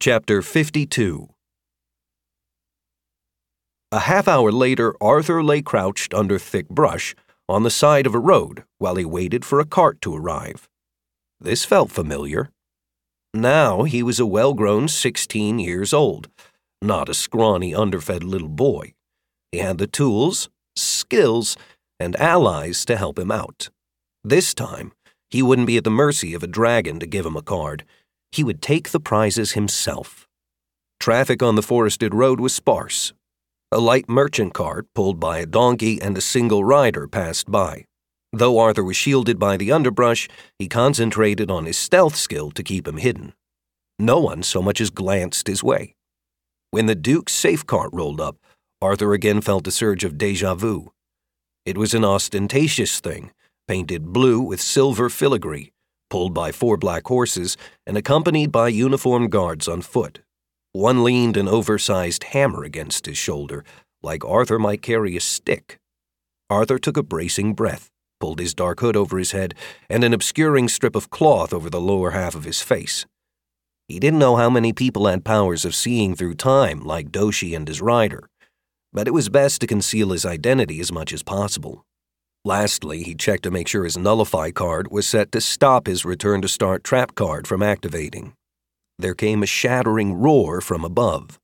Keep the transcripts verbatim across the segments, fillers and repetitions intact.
Chapter fifty-two. A half hour later, Arthur lay crouched under thick brush on the side of a road while he waited for a cart to arrive. This felt familiar. Now he was a well-grown sixteen years old, not a scrawny, underfed little boy. He had the tools, skills, and allies to help him out. This time, he wouldn't be at the mercy of a dragon to give him a card. He would take the prizes himself. Traffic on the forested road was sparse. A light merchant cart pulled by a donkey and a single rider passed by. Though Arthur was shielded by the underbrush, he concentrated on his stealth skill to keep him hidden. No one so much as glanced his way. When the Duke's safe cart rolled up, Arthur again felt a surge of déjà vu. It was an ostentatious thing, painted blue with silver filigree, pulled by four black horses and accompanied by uniformed guards on foot. One leaned an oversized hammer against his shoulder, like Arthur might carry a stick. Arthur took a bracing breath, pulled his dark hood over his head, and an obscuring strip of cloth over the lower half of his face. He didn't know how many people had powers of seeing through time, like Doshi and his rider, but it was best to conceal his identity as much as possible. Lastly, he checked to make sure his Nullify card was set to stop his return-to-start trap card from activating. There came a shattering roar from above.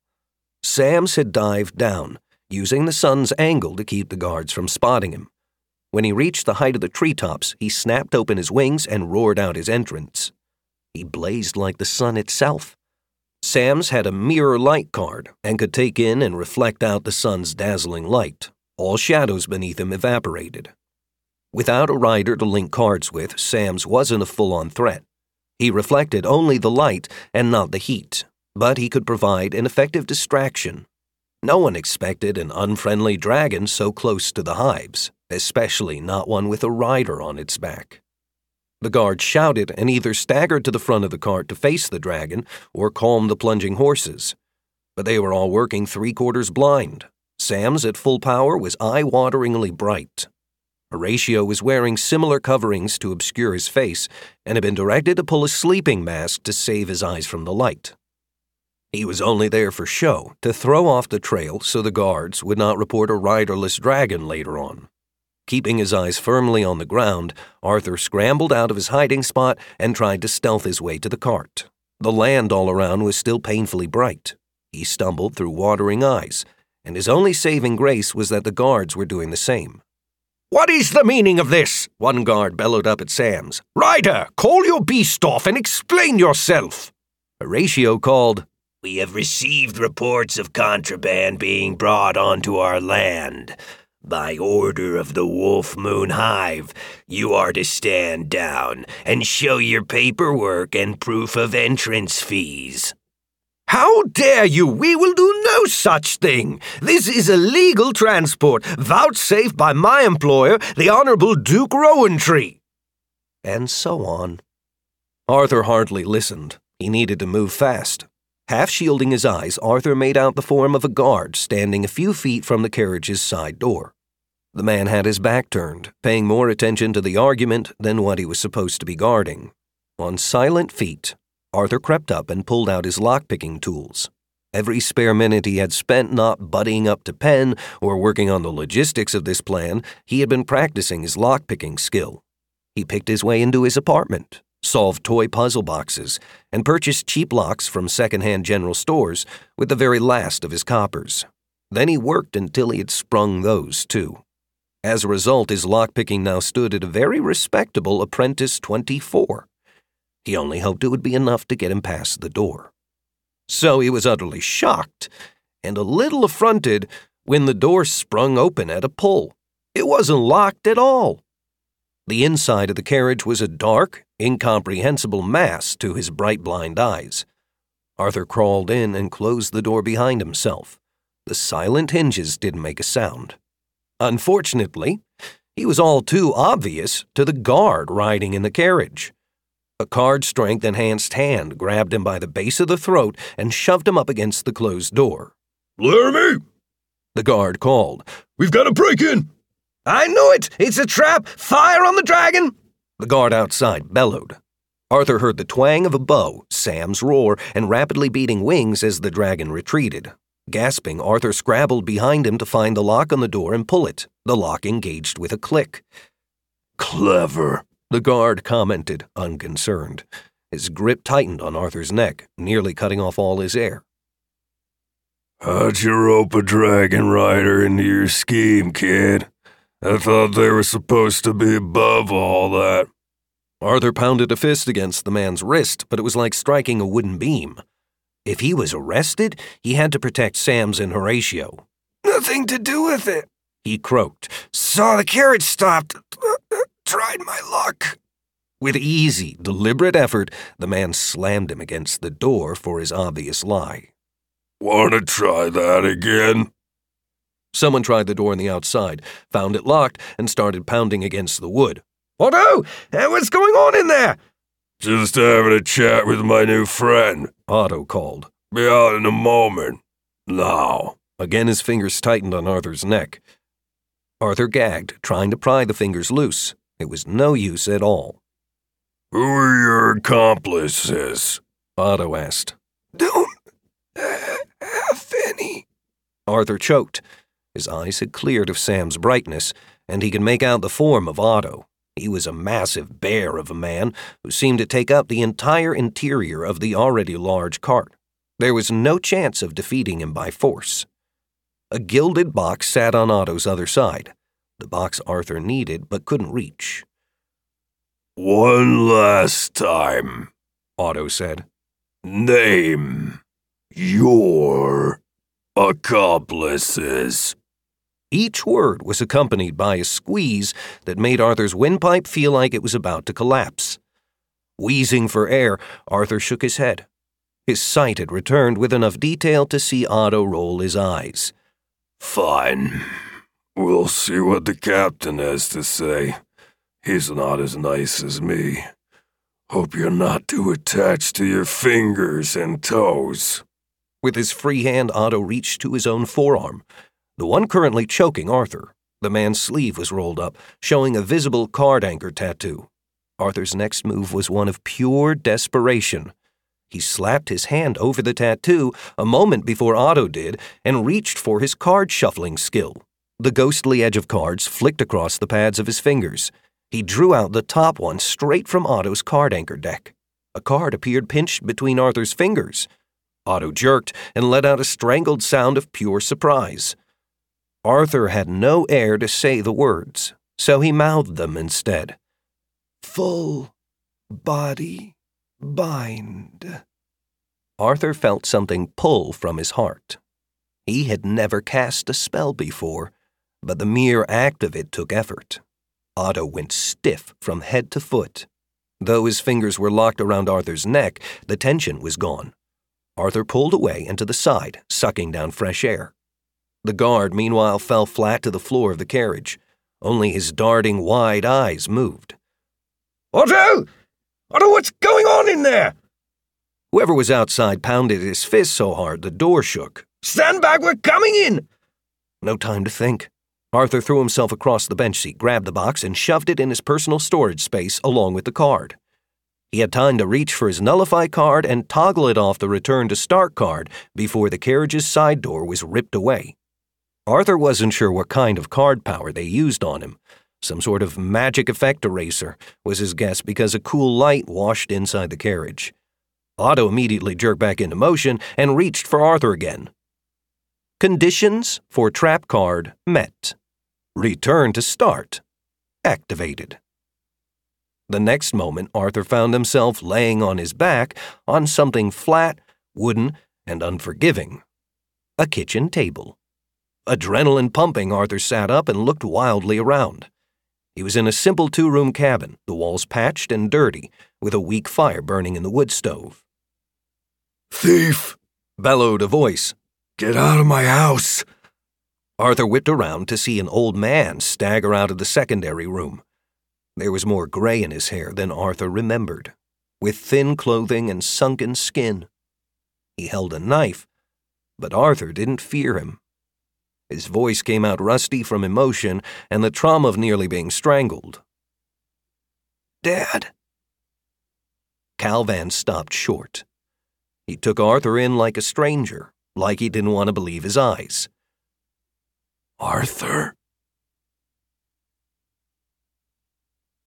Sams had dived down, using the sun's angle to keep the guards from spotting him. When he reached the height of the treetops, he snapped open his wings and roared out his entrance. He blazed like the sun itself. Sams had a mirror light card and could take in and reflect out the sun's dazzling light. All shadows beneath him evaporated. Without a rider to link cards with, Sams wasn't a full-on threat. He reflected only the light and not the heat, but he could provide an effective distraction. No one expected an unfriendly dragon so close to the hives, especially not one with a rider on its back. The guard shouted and either staggered to the front of the cart to face the dragon or calm the plunging horses. But they were all working three-quarters blind. Sams at full power was eye-wateringly bright. Horatio was wearing similar coverings to obscure his face and had been directed to pull a sleeping mask to save his eyes from the light. He was only there for show, to throw off the trail so the guards would not report a riderless dragon later on. Keeping his eyes firmly on the ground, Arthur scrambled out of his hiding spot and tried to stealth his way to the cart. The land all around was still painfully bright. He stumbled through watering eyes, and his only saving grace was that the guards were doing the same. "What is the meaning of this?" one guard bellowed up at Sams. "Rider, call your beast off and explain yourself." Horatio called, "We have received reports of contraband being brought onto our land. By order of the Wolf Moon Hive, you are to stand down and show your paperwork and proof of entrance fees." "How dare you? We will do no such thing. This is illegal transport, vouchsafed by my employer, the Honorable Duke Rowantree." And so on. Arthur hardly listened. He needed to move fast. Half shielding his eyes, Arthur made out the form of a guard standing a few feet from the carriage's side door. The man had his back turned, paying more attention to the argument than what he was supposed to be guarding. On silent feet, Arthur crept up and pulled out his lockpicking tools. Every spare minute he had spent not buddying up to pen or working on the logistics of this plan, he had been practicing his lockpicking skill. He picked his way into his apartment, solved toy puzzle boxes, and purchased cheap locks from second-hand general stores with the very last of his coppers. Then he worked until he had sprung those, too. As a result, his lockpicking now stood at a very respectable apprentice twenty-four. He only hoped it would be enough to get him past the door. So he was utterly shocked and a little affronted when the door sprung open at a pull. It wasn't locked at all. The inside of the carriage was a dark, incomprehensible mass to his bright blind eyes. Arthur crawled in and closed the door behind himself. The silent hinges didn't make a sound. Unfortunately, he was all too obvious to the guard riding in the carriage. A card-strength-enhanced hand grabbed him by the base of the throat and shoved him up against the closed door. "Laramie!" the guard called. "We've got a break-in!" "I knew it! It's a trap! Fire on the dragon!" the guard outside bellowed. Arthur heard the twang of a bow, Sam's roar, and rapidly beating wings as the dragon retreated. Gasping, Arthur scrabbled behind him to find the lock on the door and pull it. The lock engaged with a click. Clever, the guard commented, unconcerned. His grip tightened on Arthur's neck, nearly cutting off all his air. How'd you rope a dragon rider into your scheme, kid? I thought they were supposed to be above all that. Arthur pounded a fist against the man's wrist, but it was like striking a wooden beam. If he was arrested, he had to protect Sam's and Horatio. Nothing to do with it, he croaked. Saw the carriage stopped. Tried my luck. With easy, deliberate effort, the man slammed him against the door for his obvious lie. Want to try that again? Someone tried the door on the outside, found it locked, and started pounding against the wood. Otto, what's going on in there? Just having a chat with my new friend, Otto called. Be out in a moment. Now. Again his fingers tightened on Arthur's neck. Arthur gagged, trying to pry the fingers loose. It was no use at all. Who are your accomplices? Otto asked. Don't have any. Arthur choked. His eyes had cleared of Sam's brightness, and he could make out the form of Otto. He was a massive bear of a man who seemed to take up the entire interior of the already large cart. There was no chance of defeating him by force. A gilded box sat on Otto's other side, the box Arthur needed but couldn't reach. One last time, Otto said. Name your accomplices. Each word was accompanied by a squeeze that made Arthur's windpipe feel like it was about to collapse. Wheezing for air, Arthur shook his head. His sight had returned with enough detail to see Otto roll his eyes. Fine. We'll see what the captain has to say. He's not as nice as me. Hope you're not too attached to your fingers and toes. With his free hand, Otto reached to his own forearm, the one currently choking Arthur. The man's sleeve was rolled up, showing a visible card anchor tattoo. Arthur's next move was one of pure desperation. He slapped his hand over the tattoo a moment before Otto did and reached for his card shuffling skill. The ghostly edge of cards flicked across the pads of his fingers. He drew out the top one straight from Otto's card anchor deck. A card appeared pinched between Arthur's fingers. Otto jerked and let out a strangled sound of pure surprise. Arthur had no air to say the words, so he mouthed them instead. Full body bind. Arthur felt something pull from his heart. He had never cast a spell before, but the mere act of it took effort. Otto went stiff from head to foot. Though his fingers were locked around Arthur's neck, the tension was gone. Arthur pulled away and to the side, sucking down fresh air. The guard, meanwhile, fell flat to the floor of the carriage. Only his darting wide eyes moved. Otto! Otto, what's going on in there? Whoever was outside pounded his fist so hard the door shook. Stand back, we're coming in! No time to think. Arthur threw himself across the bench seat, grabbed the box, and shoved it in his personal storage space along with the card. He had time to reach for his nullify card and toggle it off the return to start card before the carriage's side door was ripped away. Arthur wasn't sure what kind of card power they used on him. Some sort of magic effect eraser was his guess because a cool light washed inside the carriage. Otto immediately jerked back into motion and reached for Arthur again. Conditions for trap card met. Return to start activated. The next moment, Arthur found himself laying on his back on something flat, wooden, and unforgiving. A kitchen table. Adrenaline pumping, Arthur sat up and looked wildly around. He was in a simple two-room cabin, the walls patched and dirty, with a weak fire burning in the wood stove. Thief! Bellowed a voice. Get out of my house! Arthur whipped around to see an old man stagger out of the secondary room. There was more gray in his hair than Arthur remembered, with thin clothing and sunken skin. He held a knife, but Arthur didn't fear him. His voice came out rusty from emotion and the trauma of nearly being strangled. Dad? Calvan stopped short. He took Arthur in like a stranger, like he didn't want to believe his eyes. Arthur?